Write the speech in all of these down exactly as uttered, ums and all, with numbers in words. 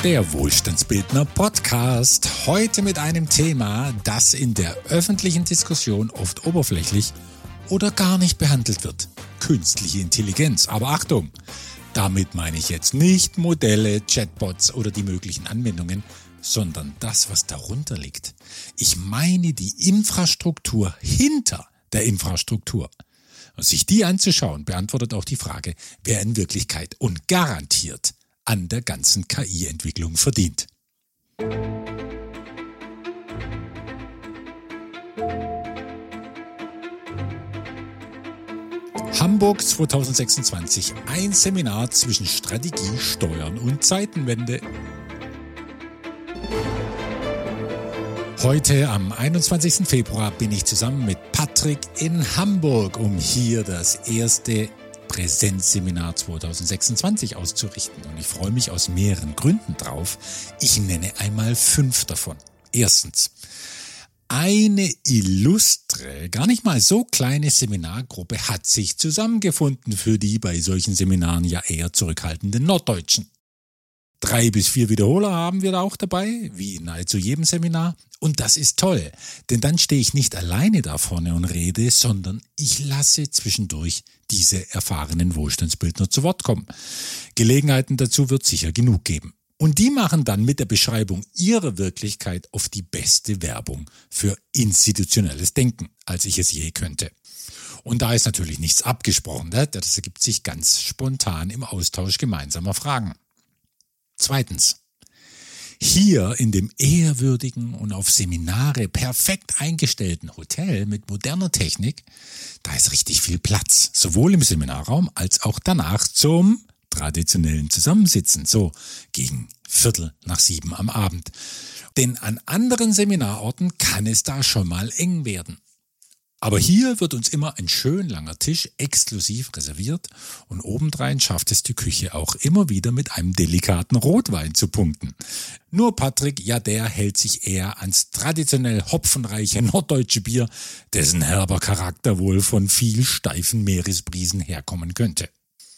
Der Wohlstandsbildner Podcast. Heute mit einem Thema, das in der öffentlichen Diskussion oft oberflächlich oder gar nicht behandelt wird. Künstliche Intelligenz. Aber Achtung, damit meine ich jetzt nicht Modelle, Chatbots oder die möglichen Anwendungen, sondern das, was darunter liegt. Ich meine die Infrastruktur hinter der Infrastruktur. Und sich die anzuschauen, beantwortet auch die Frage, wer in Wirklichkeit und garantiert an der ganzen K I-Entwicklung verdient. Hamburg zwanzig sechsundzwanzig. Ein Seminar zwischen Strategie, Steuern und Zeitenwende. Heute am einundzwanzigsten Februar bin ich zusammen mit Patrick in Hamburg, um hier das erste Präsenzseminar zwanzig sechsundzwanzig auszurichten. Und ich freue mich aus mehreren Gründen drauf. Ich nenne einmal fünf davon. Erstens, eine illustre, gar nicht mal so kleine Seminargruppe hat sich zusammengefunden für die bei solchen Seminaren ja eher zurückhaltenden Norddeutschen. Drei bis vier Wiederholer haben wir da auch dabei, wie in nahezu jedem Seminar. Und das ist toll, denn dann stehe ich nicht alleine da vorne und rede, sondern ich lasse zwischendurch diese erfahrenen Wohlstandsbildner zu Wort kommen. Gelegenheiten dazu wird sicher genug geben. Und die machen dann mit der Beschreibung ihrer Wirklichkeit oft die beste Werbung für institutionelles Denken, als ich es je könnte. Und da ist natürlich nichts abgesprochen, das ergibt sich ganz spontan im Austausch gemeinsamer Fragen. Zweitens, hier in dem ehrwürdigen und auf Seminare perfekt eingestellten Hotel mit moderner Technik, da ist richtig viel Platz, sowohl im Seminarraum als auch danach zum traditionellen Zusammensitzen, so gegen Viertel nach sieben am Abend. Denn an anderen Seminarorten kann es da schon mal eng werden. Aber hier wird uns immer ein schön langer Tisch exklusiv reserviert und obendrein schafft es die Küche auch immer wieder mit einem delikaten Rotwein zu punkten. Nur Patrick, ja der hält sich eher ans traditionell hopfenreiche norddeutsche Bier, dessen herber Charakter wohl von viel steifen Meeresbrisen herkommen könnte.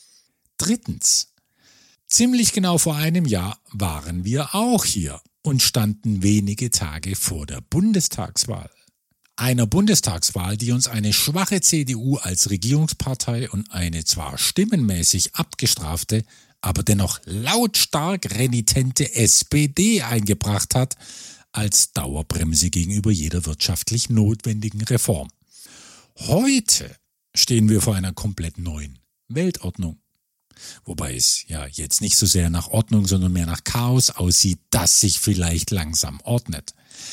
Drittens, ziemlich genau vor einem Jahr waren wir auch hier und standen wenige Tage vor der Bundestagswahl. Einer Bundestagswahl, die uns eine schwache C D U als Regierungspartei und eine zwar stimmenmäßig abgestrafte, aber dennoch lautstark renitente S P D eingebracht hat, als Dauerbremse gegenüber jeder wirtschaftlich notwendigen Reform. Heute stehen wir vor einer komplett neuen Weltordnung. Wobei es ja jetzt nicht so sehr nach Ordnung, sondern mehr nach Chaos aussieht, das sich vielleicht langsam ordnet.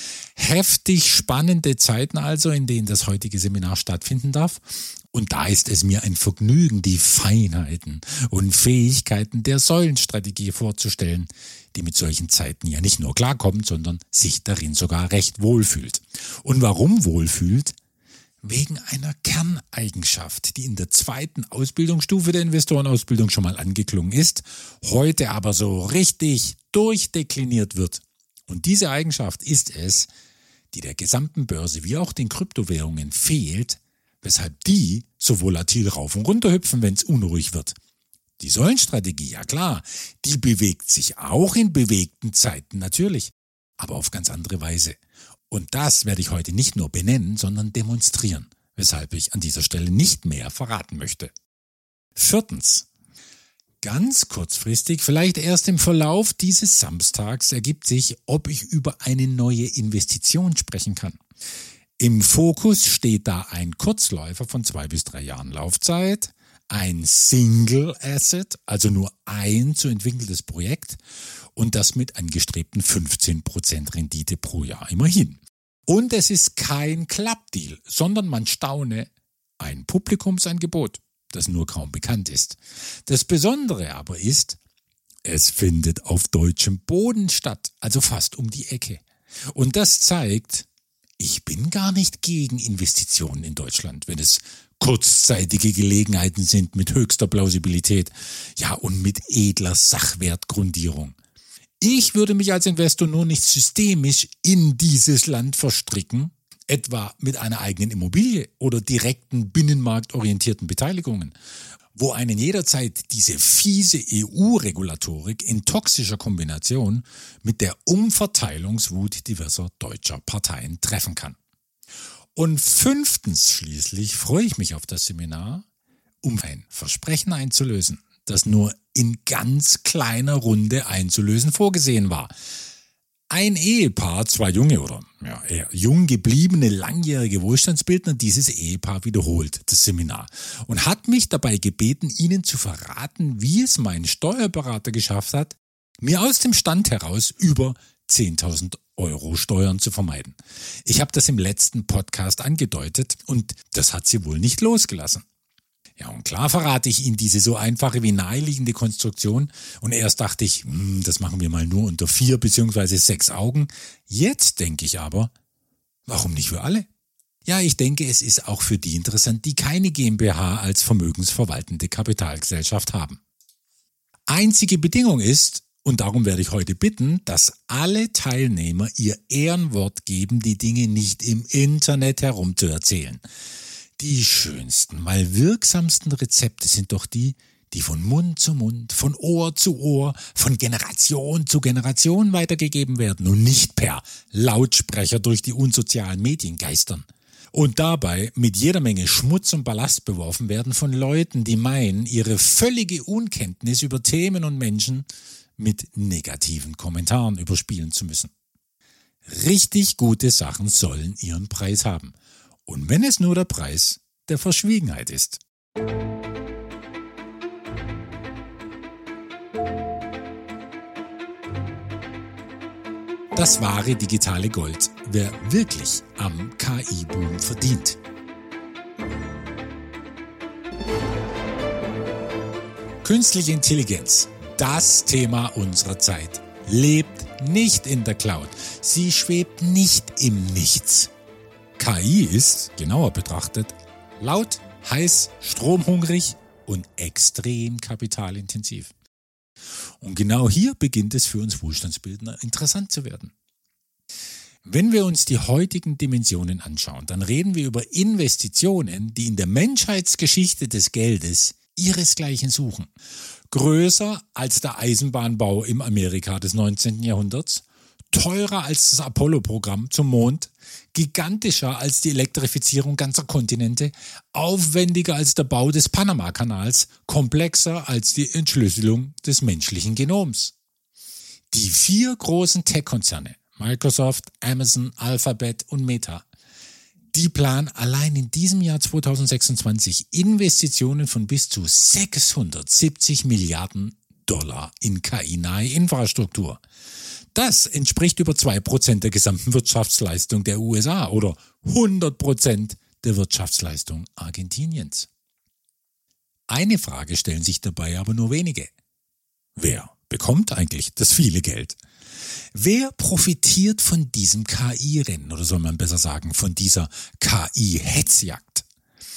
Heftig spannende Zeiten also, in denen das heutige Seminar stattfinden darf. Und da ist es mir ein Vergnügen, die Feinheiten und Fähigkeiten der Säulenstrategie vorzustellen, die mit solchen Zeiten ja nicht nur klarkommt, sondern sich darin sogar recht wohlfühlt. Und warum wohlfühlt? Wegen einer Kerneigenschaft, die in der zweiten Ausbildungsstufe der Investorenausbildung schon mal angeklungen ist, heute aber so richtig durchdekliniert wird. Und diese Eigenschaft ist es, die der gesamten Börse wie auch den Kryptowährungen fehlt, weshalb die so volatil rauf und runter hüpfen, wenn es unruhig wird. Die Säulenstrategie, ja klar, die bewegt sich auch in bewegten Zeiten natürlich, aber auf ganz andere Weise. Und das werde ich heute nicht nur benennen, sondern demonstrieren, weshalb ich an dieser Stelle nicht mehr verraten möchte. Viertens. Ganz kurzfristig, vielleicht erst im Verlauf dieses Samstags, ergibt sich, ob ich über eine neue Investition sprechen kann. Im Fokus steht da ein Kurzläufer von zwei bis drei Jahren Laufzeit, ein Single Asset, also nur ein zu entwickelndes Projekt und das mit angestrebten fünfzehn Prozent Rendite pro Jahr immerhin. Und es ist kein Klappdeal, sondern man staune, ein Publikumsangebot, das nur kaum bekannt ist. Das Besondere aber ist, es findet auf deutschem Boden statt, also fast um die Ecke. Und das zeigt, ich bin gar nicht gegen Investitionen in Deutschland, wenn es kurzzeitige Gelegenheiten sind mit höchster Plausibilität, ja und mit edler Sachwertgrundierung. Ich würde mich als Investor nur nicht systemisch in dieses Land verstricken, etwa mit einer eigenen Immobilie oder direkten binnenmarktorientierten Beteiligungen. wo einen jederzeit diese fiese E U-Regulatorik in toxischer Kombination mit der Umverteilungswut diverser deutscher Parteien treffen kann. Und fünftens schließlich freue ich mich auf das Seminar, um ein Versprechen einzulösen, das nur in ganz kleiner Runde einzulösen vorgesehen war. Ein Ehepaar, zwei junge oder ja, eher jung gebliebene langjährige Wohlstandsbildner, dieses Ehepaar wiederholt das Seminar und hat mich dabei gebeten, ihnen zu verraten, wie es mein Steuerberater geschafft hat, mir aus dem Stand heraus über zehntausend Euro Steuern zu vermeiden. Ich habe das im letzten Podcast angedeutet und das hat sie wohl nicht losgelassen. Ja, und klar verrate ich Ihnen diese so einfache wie naheliegende Konstruktion und erst dachte ich, hm, das machen wir mal nur unter vier beziehungsweise sechs Augen. Jetzt denke ich aber, warum nicht für alle? Ja, ich denke, es ist auch für die interessant, die keine GmbH als vermögensverwaltende Kapitalgesellschaft haben. Einzige Bedingung ist, und darum werde ich heute bitten, dass alle Teilnehmer ihr Ehrenwort geben, die Dinge nicht im Internet herumzuerzählen. Die schönsten, weil wirksamsten Rezepte sind doch die, die von Mund zu Mund, von Ohr zu Ohr, von Generation zu Generation weitergegeben werden und nicht per Lautsprecher durch die unsozialen Medien geistern. Und dabei mit jeder Menge Schmutz und Ballast beworfen werden von Leuten, die meinen, ihre völlige Unkenntnis über Themen und Menschen mit negativen Kommentaren überspielen zu müssen. Richtig gute Sachen sollen ihren Preis haben. Und wenn es nur der Preis der Verschwiegenheit ist. Das wahre digitale Gold, wer wirklich am K I-Boom verdient. Künstliche Intelligenz, das Thema unserer Zeit, lebt nicht in der Cloud. Sie schwebt nicht im Nichts. K I ist, genauer betrachtet, laut, heiß, stromhungrig und extrem kapitalintensiv. Und genau hier beginnt es für uns Wohlstandsbildner interessant zu werden. Wenn wir uns die heutigen Dimensionen anschauen, dann reden wir über Investitionen, die in der Menschheitsgeschichte des Geldes ihresgleichen suchen. Größer als der Eisenbahnbau im Amerika des neunzehnten Jahrhunderts, teurer als das Apollo-Programm zum Mond, gigantischer als die Elektrifizierung ganzer Kontinente, aufwendiger als der Bau des Panama-Kanals, komplexer als die Entschlüsselung des menschlichen Genoms. Die vier großen Tech-Konzerne, Microsoft, Amazon, Alphabet und Meta, die planen allein in diesem Jahr zweitausendsechsundzwanzig Investitionen von bis zu sechshundertsiebzig Milliarden Dollar in K I-nahe Infrastruktur. Das entspricht über zwei Prozent der gesamten Wirtschaftsleistung der U S A oder hundert Prozent der Wirtschaftsleistung Argentiniens. Eine Frage stellen sich dabei aber nur wenige. Wer bekommt eigentlich das viele Geld? Wer profitiert von diesem K I-Rennen oder soll man besser sagen von dieser K I-Hetzjagd?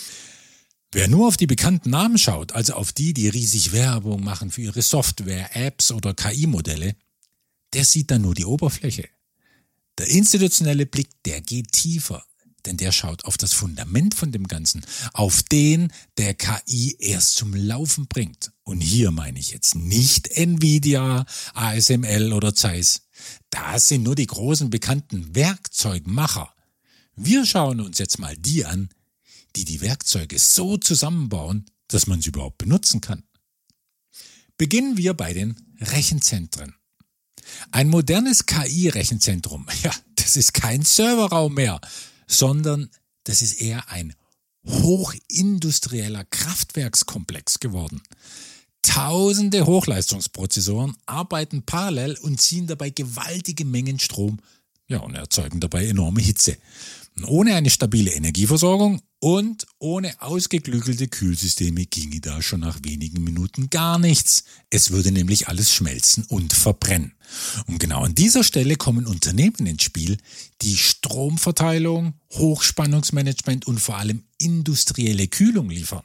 Wer nur auf die bekannten Namen schaut, also auf die, die riesig Werbung machen für ihre Software, Apps oder K I-Modelle, der sieht dann nur die Oberfläche. Der institutionelle Blick, der geht tiefer, denn der schaut auf das Fundament von dem Ganzen, auf den, der K I erst zum Laufen bringt. Und hier meine ich jetzt nicht Nvidia, A S M L oder Zeiss. Das sind nur die großen bekannten Werkzeugmacher. Wir schauen uns jetzt mal die an, die die Werkzeuge so zusammenbauen, dass man sie überhaupt benutzen kann. Beginnen wir bei den Rechenzentren. Ein modernes K I-Rechenzentrum, ja, das ist kein Serverraum mehr, sondern das ist eher ein hochindustrieller Kraftwerkskomplex geworden. Tausende Hochleistungsprozessoren arbeiten parallel und ziehen dabei gewaltige Mengen Strom, ja, und erzeugen dabei enorme Hitze. Ohne eine stabile Energieversorgung und ohne ausgeklügelte Kühlsysteme ginge da schon nach wenigen Minuten gar nichts. Es würde nämlich alles schmelzen und verbrennen. Und genau an dieser Stelle kommen Unternehmen ins Spiel, die Stromverteilung, Hochspannungsmanagement und vor allem industrielle Kühlung liefern.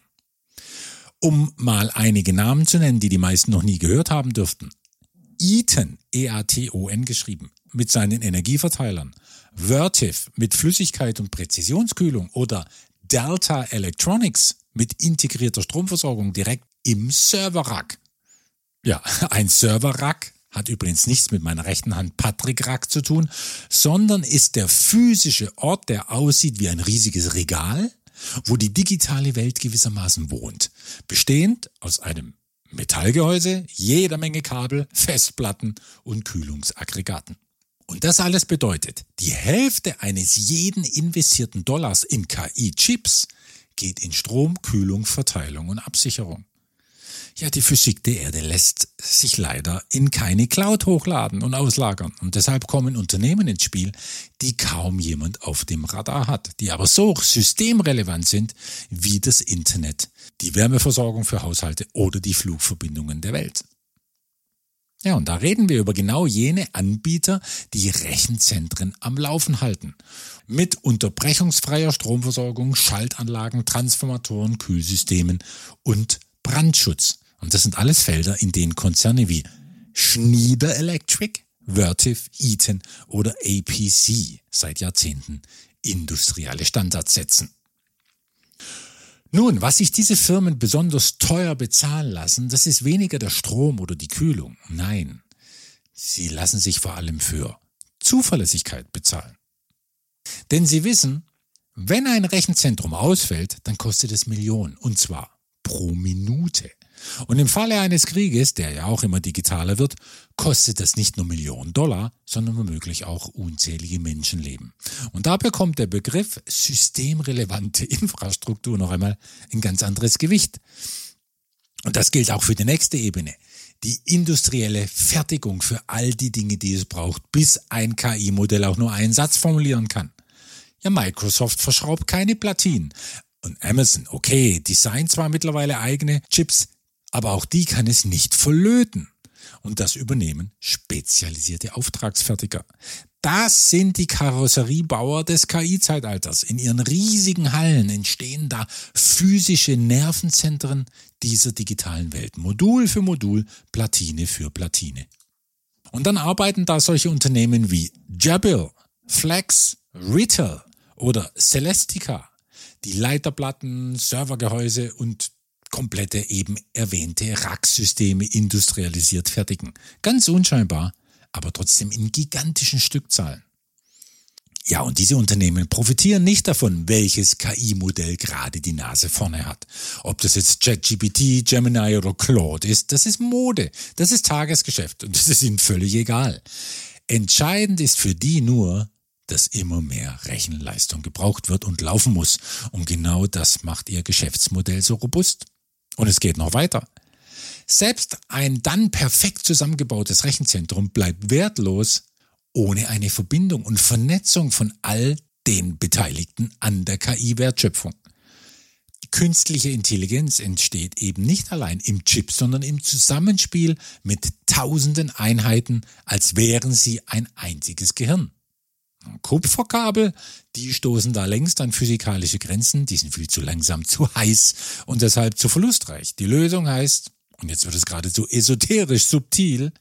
Um mal einige Namen zu nennen, die die meisten noch nie gehört haben dürften. Eaton, E A T O N geschrieben, mit seinen Energieverteilern, Vertiv mit Flüssigkeit und Präzisionskühlung oder Delta Electronics mit integrierter Stromversorgung direkt im Serverrack. Ja, ein Serverrack hat übrigens nichts mit meiner rechten Hand Patrick-Rack zu tun, sondern ist der physische Ort, der aussieht wie ein riesiges Regal, wo die digitale Welt gewissermaßen wohnt, bestehend aus einem Metallgehäuse, jeder Menge Kabel, Festplatten und Kühlungsaggregaten. Und das alles bedeutet, die Hälfte eines jeden investierten Dollars in K I-Chips geht in Strom, Kühlung, Verteilung und Absicherung. Ja, die Physik der Erde lässt sich leider in keine Cloud hochladen und auslagern. Und deshalb kommen Unternehmen ins Spiel, die kaum jemand auf dem Radar hat, die aber so systemrelevant sind wie das Internet, die Wärmeversorgung für Haushalte oder die Flugverbindungen der Welt. Ja, und da reden wir über genau jene Anbieter, die Rechenzentren am Laufen halten. Mit unterbrechungsfreier Stromversorgung, Schaltanlagen, Transformatoren, Kühlsystemen und Brandschutz. Und das sind alles Felder, in denen Konzerne wie Schneider Electric, Vertiv, Eaton oder A P C seit Jahrzehnten industrielle Standards setzen. Nun, was sich diese Firmen besonders teuer bezahlen lassen, das ist weniger der Strom oder die Kühlung. Nein, sie lassen sich vor allem für Zuverlässigkeit bezahlen. Denn sie wissen, wenn ein Rechenzentrum ausfällt, dann kostet es Millionen, und zwar pro Minute. Und im Falle eines Krieges, der ja auch immer digitaler wird, kostet das nicht nur Millionen Dollar, sondern womöglich auch unzählige Menschenleben. Und dabei kommt der Begriff systemrelevante Infrastruktur noch einmal ein ganz anderes Gewicht. Und das gilt auch für die nächste Ebene, die industrielle Fertigung für all die Dinge, die es braucht, bis ein K I-Modell auch nur einen Satz formulieren kann. Ja, Microsoft verschraubt keine Platinen. Und Amazon, okay, designt zwar mittlerweile eigene Chips, aber auch die kann es nicht verlöten. Und das übernehmen spezialisierte Auftragsfertiger. Das sind die Karosseriebauer des K I-Zeitalters. In ihren riesigen Hallen entstehen da physische Nervenzentren dieser digitalen Welt. Modul für Modul, Platine für Platine. Und dann arbeiten da solche Unternehmen wie Jabil, Flex, Rittal oder Celestica, die Leiterplatten, Servergehäuse und komplette eben erwähnte Racksysteme industrialisiert fertigen. Ganz unscheinbar, aber trotzdem in gigantischen Stückzahlen. Ja, und diese Unternehmen profitieren nicht davon, welches K I-Modell gerade die Nase vorne hat. Ob das jetzt ChatGPT, Gemini oder Claude ist, das ist Mode, das ist Tagesgeschäft und das ist ihnen völlig egal. Entscheidend ist für die nur, dass immer mehr Rechenleistung gebraucht wird und laufen muss. Und genau das macht ihr Geschäftsmodell so robust. Und es geht noch weiter. Selbst ein dann perfekt zusammengebautes Rechenzentrum bleibt wertlos ohne eine Verbindung und Vernetzung von all den Beteiligten an der K I-Wertschöpfung. Künstliche Intelligenz entsteht eben nicht allein im Chip, sondern im Zusammenspiel mit tausenden Einheiten, als wären sie ein einziges Gehirn. Kupferkabel, die stoßen da längst an physikalische Grenzen, die sind viel zu langsam, zu heiß und deshalb zu verlustreich. Die Lösung heißt, und jetzt wird es geradezu esoterisch subtil,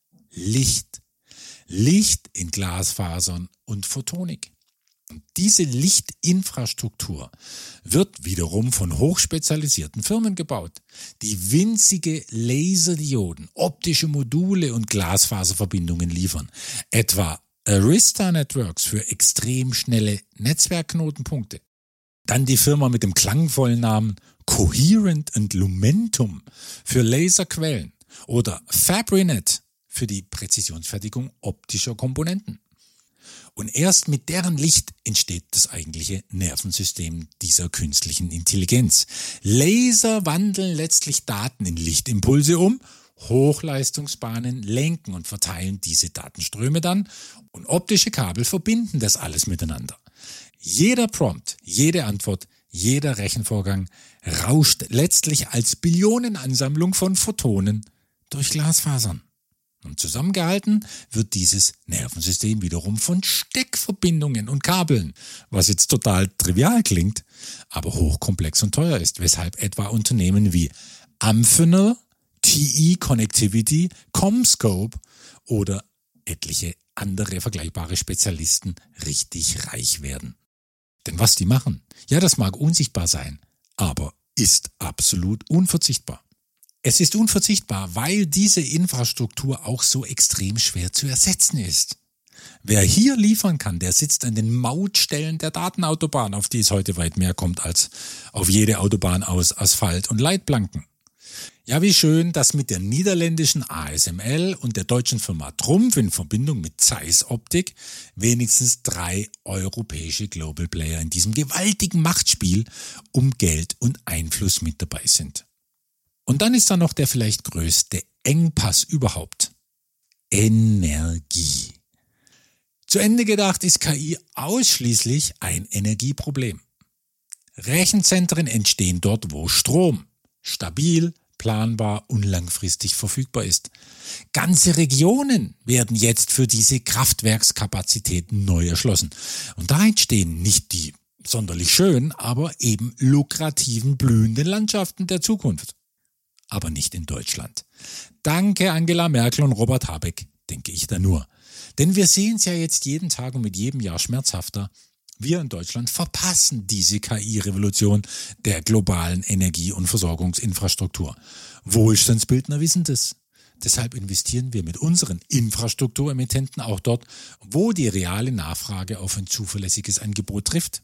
Licht. Licht in Glasfasern und Photonik. Und diese Lichtinfrastruktur wird wiederum von hochspezialisierten Firmen gebaut, die winzige Laserdioden, optische Module und Glasfaserverbindungen liefern, etwa Arista Networks für extrem schnelle Netzwerkknotenpunkte. Dann die Firma mit dem klangvollen Namen Coherent and Lumentum für Laserquellen oder Fabrinet für die Präzisionsfertigung optischer Komponenten. Und erst mit deren Licht entsteht das eigentliche Nervensystem dieser künstlichen Intelligenz. Laser wandeln letztlich Daten in Lichtimpulse um, Hochleistungsbahnen lenken und verteilen diese Datenströme dann und optische Kabel verbinden das alles miteinander. Jeder Prompt, jede Antwort, jeder Rechenvorgang rauscht letztlich als Billionenansammlung von Photonen durch Glasfasern. Und zusammengehalten wird dieses Nervensystem wiederum von Steckverbindungen und Kabeln, was jetzt total trivial klingt, aber hochkomplex und teuer ist, weshalb etwa Unternehmen wie Amphenol, T E Connectivity, CommScope oder etliche andere vergleichbare Spezialisten richtig reich werden. Denn was die machen, ja, das mag unsichtbar sein, aber ist absolut unverzichtbar. Es ist unverzichtbar, weil diese Infrastruktur auch so extrem schwer zu ersetzen ist. Wer hier liefern kann, der sitzt an den Mautstellen der Datenautobahn, auf die es heute weit mehr kommt als auf jede Autobahn aus Asphalt und Leitplanken. Ja, wie schön, dass mit der niederländischen A S M L und der deutschen Firma Trumpf in Verbindung mit Zeiss Optik wenigstens drei europäische Global Player in diesem gewaltigen Machtspiel um Geld und Einfluss mit dabei sind. Und dann ist da noch der vielleicht größte Engpass überhaupt. Energie. Zu Ende gedacht ist K I ausschließlich ein Energieproblem. Rechenzentren entstehen dort, wo Strom stabil, planbar und langfristig verfügbar ist. Ganze Regionen werden jetzt für diese Kraftwerkskapazitäten neu erschlossen. Und da entstehen nicht die sonderlich schönen, aber eben lukrativen, blühenden Landschaften der Zukunft. Aber nicht in Deutschland. Danke Angela Merkel und Robert Habeck, denke ich da nur. Denn wir sehen es ja jetzt jeden Tag und mit jedem Jahr schmerzhafter. Wir in Deutschland verpassen diese K I-Revolution der globalen Energie- und Versorgungsinfrastruktur. Wohlstandsbildner wissen das. Deshalb investieren wir mit unseren Infrastrukturemittenten auch dort, wo die reale Nachfrage auf ein zuverlässiges Angebot trifft.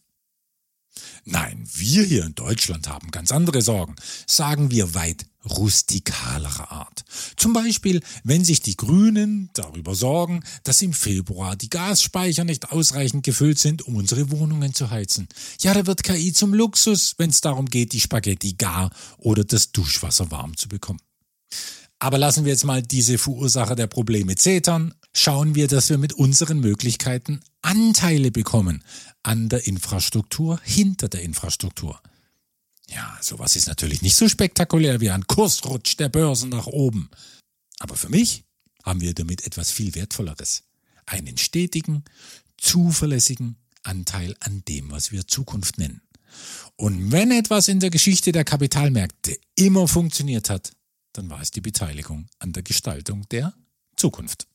Nein, wir hier in Deutschland haben ganz andere Sorgen, sagen wir weit rustikalerer Art. Zum Beispiel, wenn sich die Grünen darüber sorgen, dass im Februar die Gasspeicher nicht ausreichend gefüllt sind, um unsere Wohnungen zu heizen. Ja, da wird K I zum Luxus, wenn es darum geht, die Spaghetti gar oder das Duschwasser warm zu bekommen. Aber lassen wir jetzt mal diese Verursacher der Probleme zetern. Schauen wir, dass wir mit unseren Möglichkeiten Anteile bekommen an der Infrastruktur, hinter der Infrastruktur. Ja, sowas ist natürlich nicht so spektakulär wie ein Kursrutsch der Börsen nach oben. Aber für mich haben wir damit etwas viel Wertvolleres. Einen stetigen, zuverlässigen Anteil an dem, was wir Zukunft nennen. Und wenn etwas in der Geschichte der Kapitalmärkte immer funktioniert hat, dann war es die Beteiligung an der Gestaltung der Zukunft.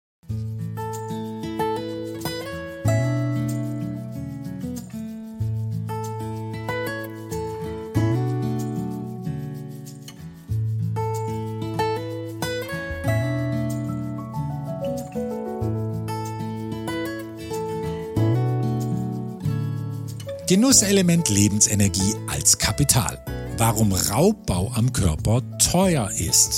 Genusselement Lebensenergie als Kapital. Warum Raubbau am Körper teuer ist.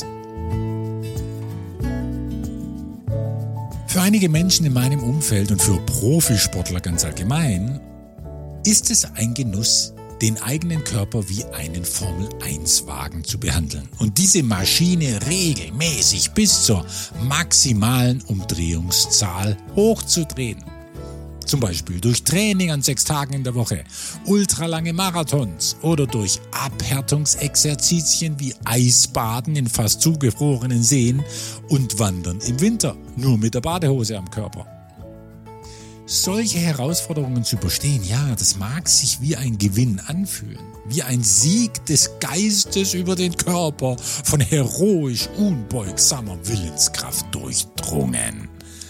Für einige Menschen in meinem Umfeld und für Profisportler ganz allgemein ist es ein Genuss, den eigenen Körper wie einen Formel eins Wagen zu behandeln und diese Maschine regelmäßig bis zur maximalen Umdrehungszahl hochzudrehen. Zum Beispiel durch Training an sechs Tagen in der Woche, ultralange Marathons oder durch Abhärtungsexerzitien wie Eisbaden in fast zugefrorenen Seen und Wandern im Winter, nur mit der Badehose am Körper. Solche Herausforderungen zu überstehen, ja, das mag sich wie ein Gewinn anfühlen, wie ein Sieg des Geistes über den Körper, von heroisch unbeugsamer Willenskraft durchdrungen.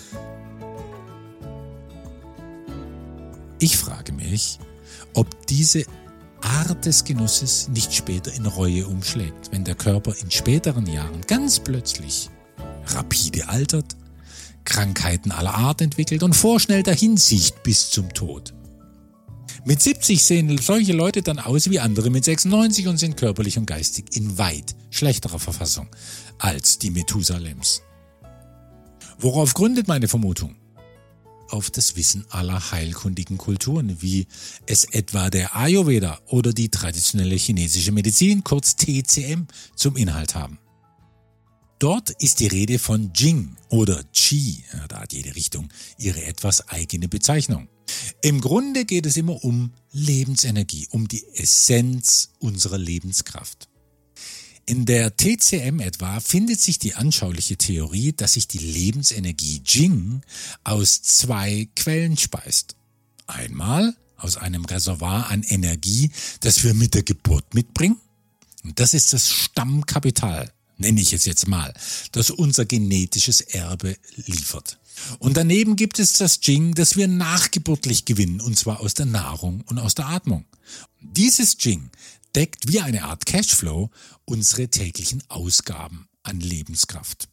Ich frage mich, ob diese Art des Genusses nicht später in Reue umschlägt, wenn der Körper in späteren Jahren ganz plötzlich rapide altert, Krankheiten aller Art entwickelt und vorschnell dahinsiecht bis zum Tod. Mit siebzig sehen solche Leute dann aus wie andere mit sechsundneunzig und sind körperlich und geistig in weit schlechterer Verfassung als die Methusalems. Worauf gründet meine Vermutung? Auf das Wissen aller heilkundigen Kulturen, wie es etwa der Ayurveda oder die traditionelle chinesische Medizin, kurz T C M, zum Inhalt haben. Dort ist die Rede von Jing oder Qi, ja, da hat jede Richtung ihre etwas eigene Bezeichnung. Im Grunde geht es immer um Lebensenergie, um die Essenz unserer Lebenskraft. In der T C M etwa findet sich die anschauliche Theorie, dass sich die Lebensenergie Jing aus zwei Quellen speist. Einmal aus einem Reservoir an Energie, das wir mit der Geburt mitbringen. Und das ist das Stammkapital, nenne ich es jetzt mal, das unser genetisches Erbe liefert. Und daneben gibt es das Jing, das wir nachgeburtlich gewinnen, und zwar aus der Nahrung und aus der Atmung. Dieses Jing deckt wie eine Art Cashflow unsere täglichen Ausgaben an Lebenskraft.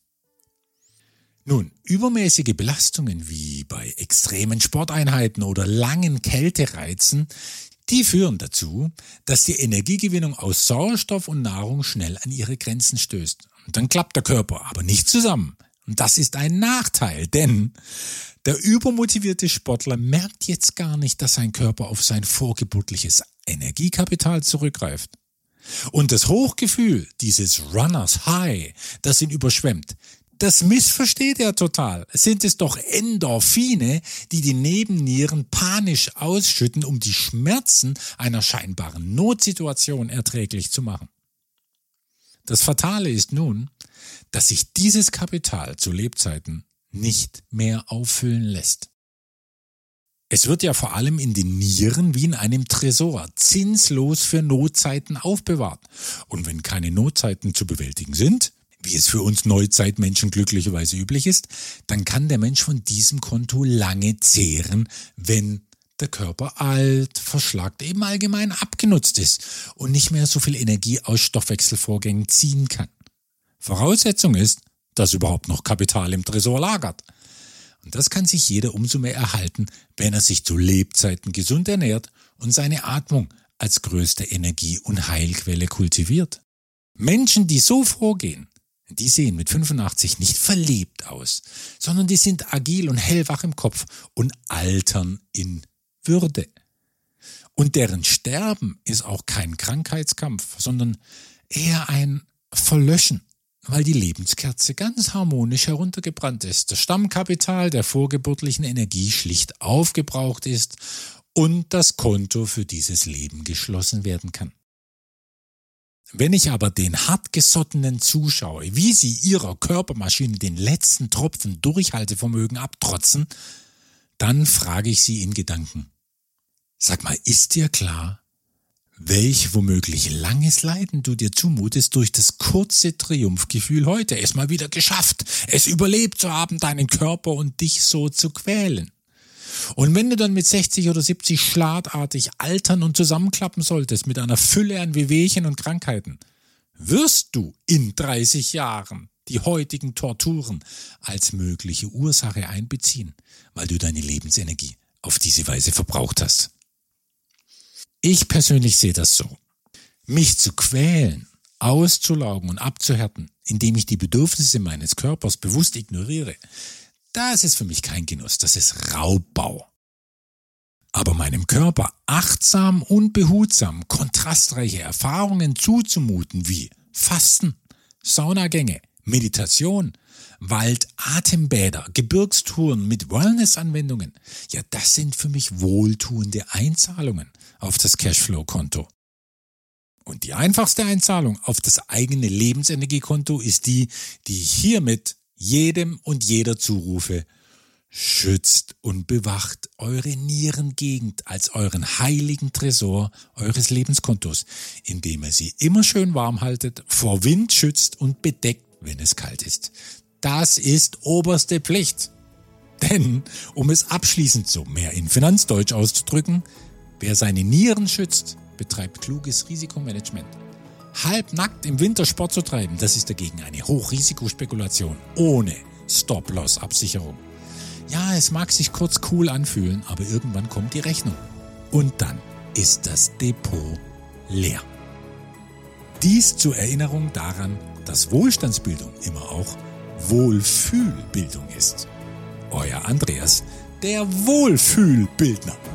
Nun, übermäßige Belastungen wie bei extremen Sporteinheiten oder langen Kältereizen, die führen dazu, dass die Energiegewinnung aus Sauerstoff und Nahrung schnell an ihre Grenzen stößt. Und dann klappt der Körper aber nicht zusammen. Und das ist ein Nachteil, denn der übermotivierte Sportler merkt jetzt gar nicht, dass sein Körper auf sein vorgeburtliches Energiekapital zurückgreift. Und das Hochgefühl, dieses Runners High, das ihn überschwemmt, das missversteht er total. Sind es doch Endorphine, die die Nebennieren panisch ausschütten, um die Schmerzen einer scheinbaren Notsituation erträglich zu machen. Das Fatale ist nun, dass sich dieses Kapital zu Lebzeiten nicht mehr auffüllen lässt. Es wird ja vor allem in den Nieren wie in einem Tresor zinslos für Notzeiten aufbewahrt. Und wenn keine Notzeiten zu bewältigen sind, wie es für uns Neuzeitmenschen glücklicherweise üblich ist, dann kann der Mensch von diesem Konto lange zehren, wenn der Körper alt, verschlackt, eben allgemein abgenutzt ist und nicht mehr so viel Energie aus Stoffwechselvorgängen ziehen kann. Voraussetzung ist, dass überhaupt noch Kapital im Tresor lagert. Und das kann sich jeder umso mehr erhalten, wenn er sich zu Lebzeiten gesund ernährt und seine Atmung als größte Energie- und Heilquelle kultiviert. Menschen, die so vorgehen, die sehen mit fünfundachtzig nicht verlebt aus, sondern die sind agil und hellwach im Kopf und altern in Würde. Und deren Sterben ist auch kein Krankheitskampf, sondern eher ein Verlöschen, weil die Lebenskerze ganz harmonisch heruntergebrannt ist, das Stammkapital der vorgeburtlichen Energie schlicht aufgebraucht ist und das Konto für dieses Leben geschlossen werden kann. Wenn ich aber den hartgesottenen zuschaue, wie sie ihrer Körpermaschine den letzten Tropfen Durchhaltevermögen abtrotzen, dann frage ich sie in Gedanken: Sag mal, ist dir klar, welch womöglich langes Leiden du dir zumutest durch das kurze Triumphgefühl heute, es mal wieder geschafft, es überlebt zu haben, deinen Körper und dich so zu quälen? Und wenn du dann mit sechzig oder siebzig schlagartig altern und zusammenklappen solltest mit einer Fülle an Wehwehchen und Krankheiten, wirst du in dreißig Jahren die heutigen Torturen als mögliche Ursache einbeziehen, weil du deine Lebensenergie auf diese Weise verbraucht hast. Ich persönlich sehe das so: Mich zu quälen, auszulaugen und abzuhärten, indem ich die Bedürfnisse meines Körpers bewusst ignoriere, das ist für mich kein Genuss, das ist Raubbau. Aber meinem Körper achtsam und behutsam kontrastreiche Erfahrungen zuzumuten wie Fasten, Saunagänge, Meditation, Wald-Atembäder, Gebirgstouren mit Wellness-Anwendungen, ja, das sind für mich wohltuende Einzahlungen auf das Cashflow-Konto. Und die einfachste Einzahlung auf das eigene Lebensenergiekonto ist die, die ich hiermit jedem und jeder zurufe: Schützt und bewacht eure Nierengegend als euren heiligen Tresor eures Lebenskontos, indem ihr sie immer schön warm haltet, vor Wind schützt und bedeckt, wenn es kalt ist. Das ist oberste Pflicht. Denn, um es abschließend so mehr in Finanzdeutsch auszudrücken, wer seine Nieren schützt, betreibt kluges Risikomanagement. Halbnackt im Winter Sport zu treiben, das ist dagegen eine Hochrisikospekulation ohne Stop-Loss-Absicherung. Ja, es mag sich kurz cool anfühlen, aber irgendwann kommt die Rechnung. Und dann ist das Depot leer. Dies zur Erinnerung daran, dass Wohlstandsbildung immer auch Wohlfühlbildung ist. Euer Andreas, der Wohlfühlbildner.